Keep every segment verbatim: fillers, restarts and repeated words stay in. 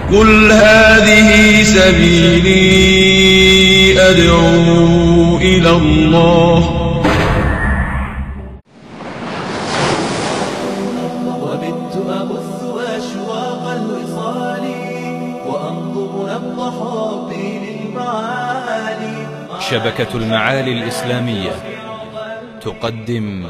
قل هذه سبيلي أدعو إلى الله. وبت أبث أشواق الوصال وأنظر نبض حبي للمعالي. شبكة المعالي الإسلامية تقدم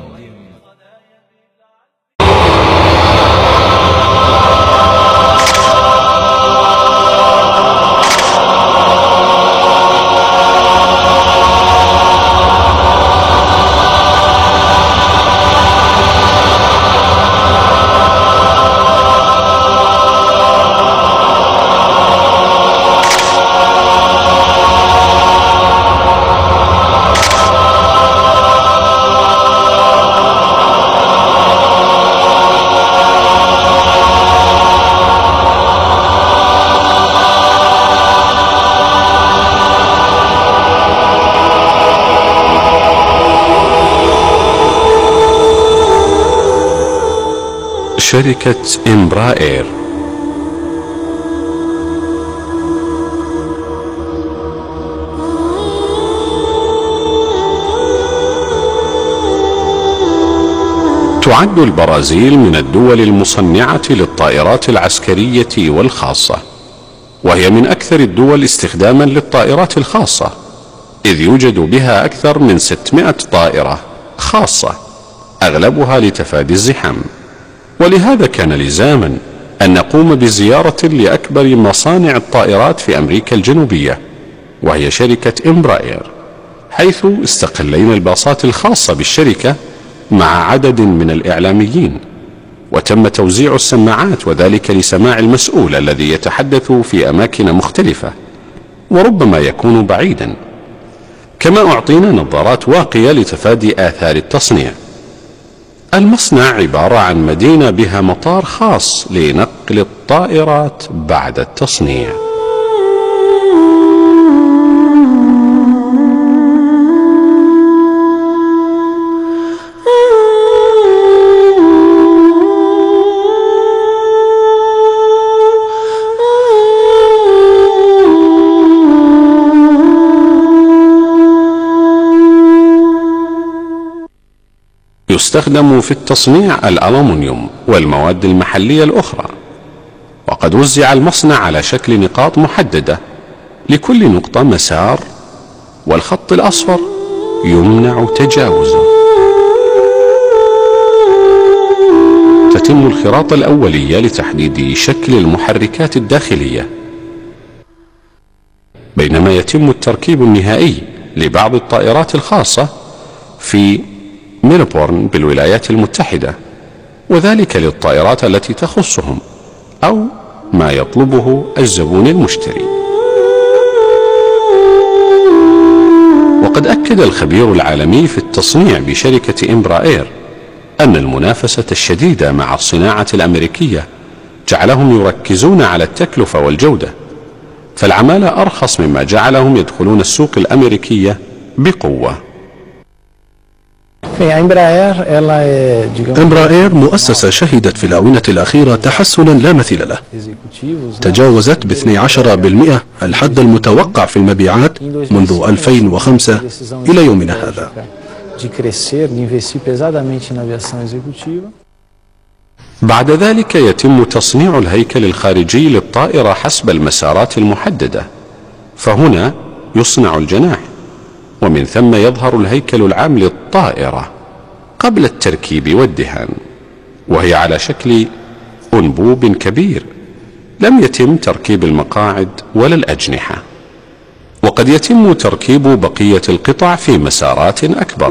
شركة إمبراير. تعد البرازيل من الدول المصنعة للطائرات العسكرية والخاصة، وهي من أكثر الدول استخداما للطائرات الخاصة، إذ يوجد بها أكثر من ستمائة طائرة خاصة أغلبها لتفادي الزحام. ولهذا كان لزاما أن نقوم بزيارة لأكبر مصانع الطائرات في أمريكا الجنوبية، وهي شركة إمبراير، حيث استقلينا الباصات الخاصة بالشركة مع عدد من الإعلاميين، وتم توزيع السماعات، وذلك لسماع المسؤول الذي يتحدث في أماكن مختلفة وربما يكون بعيدا. كما أعطينا نظارات واقية لتفادي آثار التصنيع. المصنع عبارة عن مدينة بها مطار خاص لنقل الطائرات بعد التصنيع. يستخدم في التصنيع الألمنيوم والمواد المحلية الأخرى، وقد وزع المصنع على شكل نقاط محددة، لكل نقطة مسار، والخط الأصفر يمنع تجاوزه. تتم الخراطة الأولية لتحديد شكل المحركات الداخلية، بينما يتم التركيب النهائي لبعض الطائرات الخاصة في ميلبورن بالولايات المتحدة، وذلك للطائرات التي تخصهم أو ما يطلبه الزبون المشتري. وقد أكد الخبير العالمي في التصنيع بشركة إمبراير أن المنافسة الشديدة مع الصناعة الأمريكية جعلهم يركزون على التكلفة والجودة، فالعمالة أرخص، مما جعلهم يدخلون السوق الأمريكية بقوة. إمبراير مؤسسة شهدت في الآونة الأخيرة تحسنا لا مثيل له، تجاوزت باثني عشر بالمئة الحد المتوقع في المبيعات منذ ألفين وخمسة إلى يومنا هذا. بعد ذلك يتم تصنيع الهيكل الخارجي للطائرة حسب المسارات المحددة، فهنا يصنع الجناح، ومن ثم يظهر الهيكل العام للطائرة قبل التركيب والدهان، وهي على شكل أنبوب كبير. لم يتم تركيب المقاعد ولا الأجنحة، وقد يتم تركيب بقية القطع في مسارات أكبر.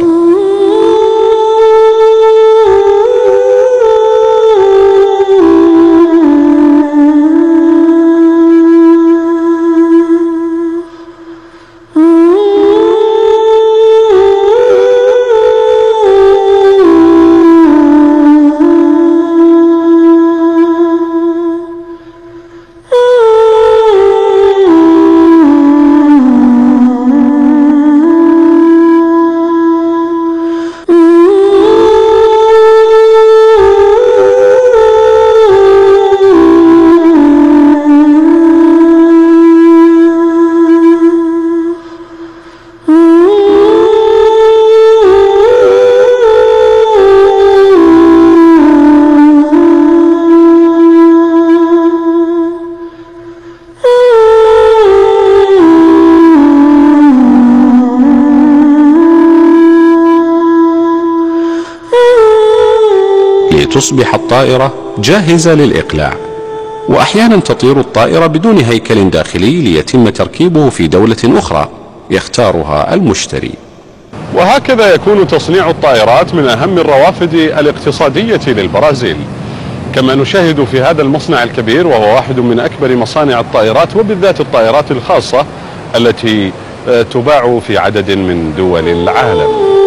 لتصبح الطائرة جاهزة للإقلاع. وأحيانا تطير الطائرة بدون هيكل داخلي ليتم تركيبه في دولة أخرى يختارها المشتري. وهكذا يكون تصنيع الطائرات من أهم الروافد الاقتصادية للبرازيل، كما نشاهد في هذا المصنع الكبير وهو واحد من أكبر مصانع الطائرات، وبالذات الطائرات الخاصة التي تباع في عدد من دول العالم.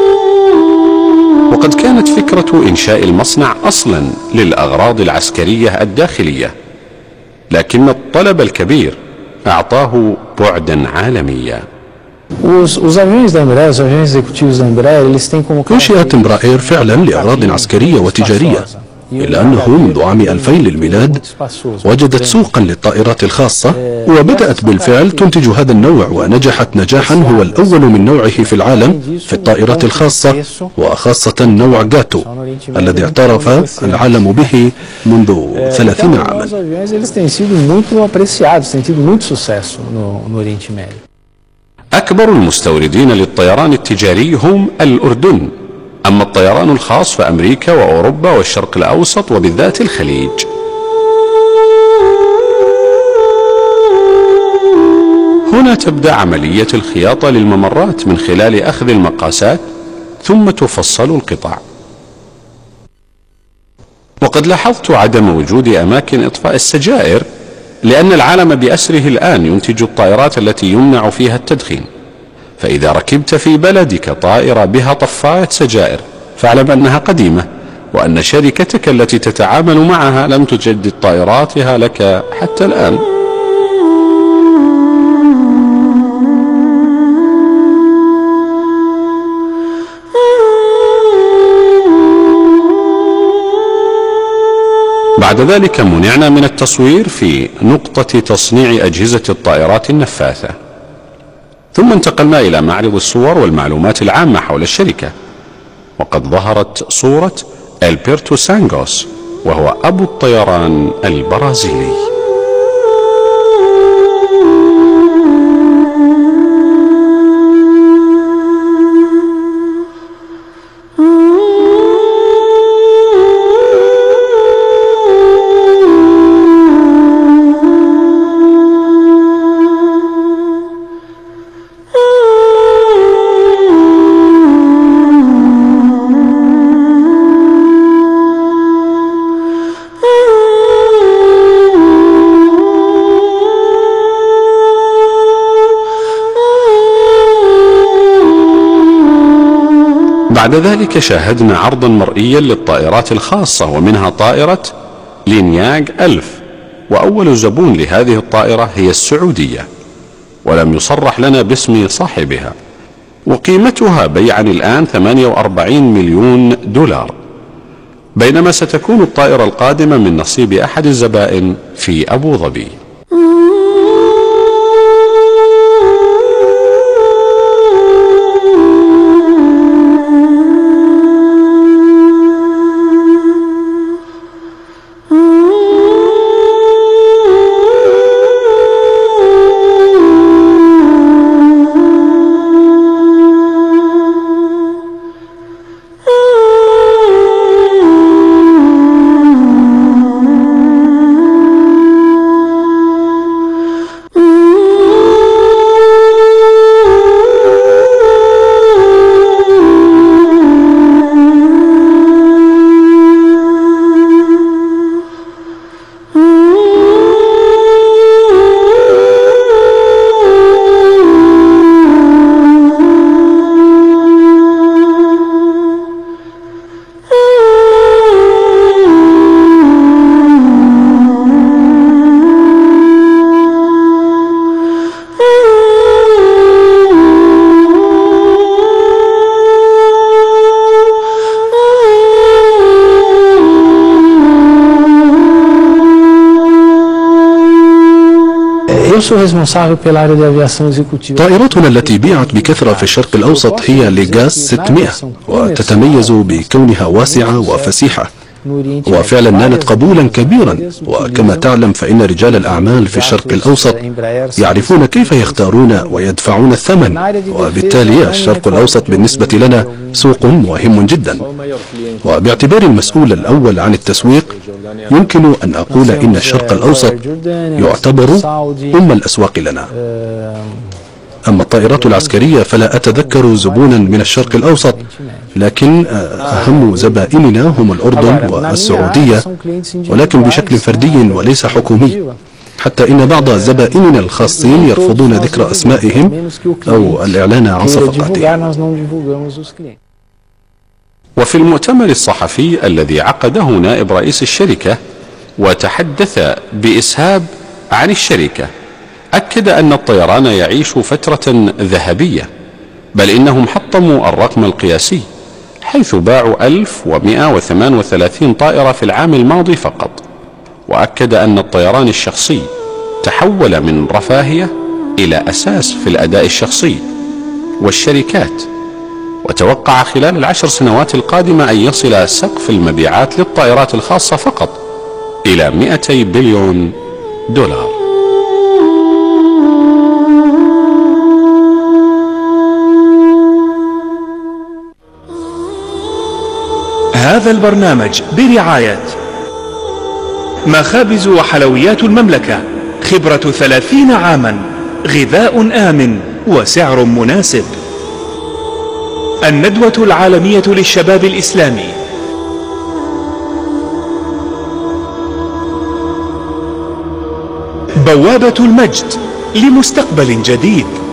وقد كانت فكرة إنشاء المصنع أصلا للأغراض العسكرية الداخلية، لكن الطلب الكبير أعطاه بعدا عالميا. أنشئت إمبراير فعلا لأغراض عسكرية وتجارية، إلا أنه منذ عام ألفين للميلاد وجدت سوقا للطائرات الخاصة، وبدأت بالفعل تنتج هذا النوع، ونجحت نجاحا هو الأول من نوعه في العالم في الطائرات الخاصة، وخاصة نوع جاتو الذي اعترف العالم به منذ ثلاثين عاما. أكبر المستوردين للطيران التجاري هم الأردن، أما الطيران الخاص فأمريكا وأوروبا والشرق الأوسط وبالذات الخليج. هنا تبدأ عملية الخياطة للممرات من خلال أخذ المقاسات ثم تفصل القطع. وقد لاحظت عدم وجود أماكن إطفاء السجائر، لأن العالم بأسره الآن ينتج الطائرات التي يمنع فيها التدخين، فإذا ركبت في بلدك طائرة بها طفاية سجائر فاعلم أنها قديمة، وأن شركتك التي تتعامل معها لم تجدد طائراتها لك حتى الآن. بعد ذلك منعنا من التصوير في نقطة تصنيع أجهزة الطائرات النفاثة، ثم انتقلنا إلى معرض الصور والمعلومات العامة حول الشركة، وقد ظهرت صورة ألبرتو سانغوس وهو أبو الطيران البرازيلي. بعد ذلك شاهدنا عرضا مرئيا للطائرات الخاصة، ومنها طائرة لينياغ ألف، وأول زبون لهذه الطائرة هي السعودية، ولم يصرح لنا باسم صاحبها، وقيمتها بيعا الآن ثمانية وأربعين مليون دولار، بينما ستكون الطائرة القادمة من نصيب أحد الزبائن في أبو ظبي. طائرتنا التي بيعت بكثرة في الشرق الأوسط هي ليغاس ستمائة، وتتميز بكونها واسعة وفسيحة، وفعلا نالت قبولا كبيرا. وكما تعلم فإن رجال الأعمال في الشرق الأوسط يعرفون كيف يختارون ويدفعون الثمن، وبالتالي الشرق الأوسط بالنسبة لنا سوق مهم جدا. وباعتبار المسؤول الأول عن التسويق يمكن أن أقول إن الشرق الأوسط يعتبر أم الأسواق لنا. أما الطائرات العسكرية فلا أتذكر زبونا من الشرق الأوسط، لكن أهم زبائننا هم الأردن والسعودية، ولكن بشكل فردي وليس حكومي، حتى إن بعض زبائننا الخاصين يرفضون ذكر أسمائهم أو الإعلان عن صفقاتهم. وفي المؤتمر الصحفي الذي عقده نائب رئيس الشركة وتحدث بإسهاب عن الشركة، أكد أن الطيران يعيش فترة ذهبية، بل إنهم حطموا الرقم القياسي حيث باعوا ألف ومئة وثمانية وثلاثين طائرة في العام الماضي فقط. وأكد أن الطيران الشخصي تحول من رفاهية إلى أساس في الأداء الشخصي والشركات، وتوقع خلال العشر سنوات القادمة أن يصل سقف المبيعات للطائرات الخاصة فقط إلى مئتي بليون دولار. هذا البرنامج برعاية مخابز وحلويات المملكة، خبرة ثلاثين عاما، غذاء آمن وسعر مناسب. الندوة العالمية للشباب الإسلامي. بوابة المجد لمستقبل جديد.